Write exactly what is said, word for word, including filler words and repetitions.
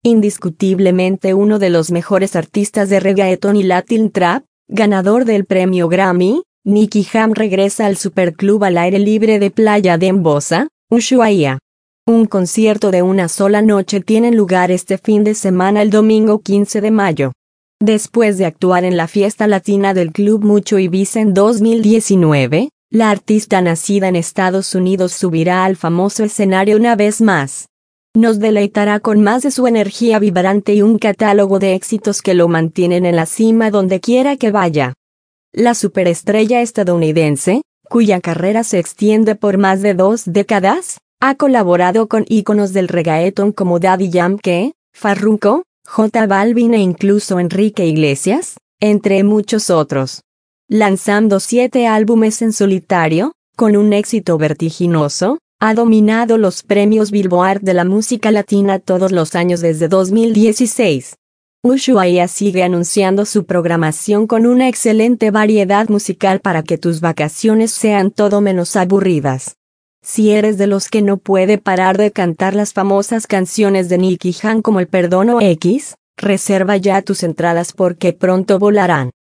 Indiscutiblemente uno de los mejores artistas de reggaeton y Latin Trap, ganador del premio Grammy, Nicky Jam regresa al Superclub al aire libre de Playa de Embosa, Ushuaia. Un concierto de una sola noche tiene lugar este fin de semana el domingo quince de mayo. Después de actuar en la fiesta latina del Club Mucho Ibiza en dos mil diecinueve, la artista nacida en Estados Unidos subirá al famoso escenario una vez más. Nos deleitará con más de su energía vibrante y un catálogo de éxitos que lo mantienen en la cima donde quiera que vaya. La superestrella estadounidense, cuya carrera se extiende por más de dos décadas, ha colaborado con íconos del reggaeton como Daddy Yankee, Farruko, J Balvin e incluso Enrique Iglesias, entre muchos otros. Lanzando siete álbumes en solitario, con un éxito vertiginoso, ha dominado los premios Billboard de la música latina todos los años desde dos mil dieciséis. Ushuaia sigue anunciando su programación con una excelente variedad musical para que tus vacaciones sean todo menos aburridas. Si eres de los que no puede parar de cantar las famosas canciones de Nicky Jam como El Perdón o X, reserva ya tus entradas porque pronto volarán.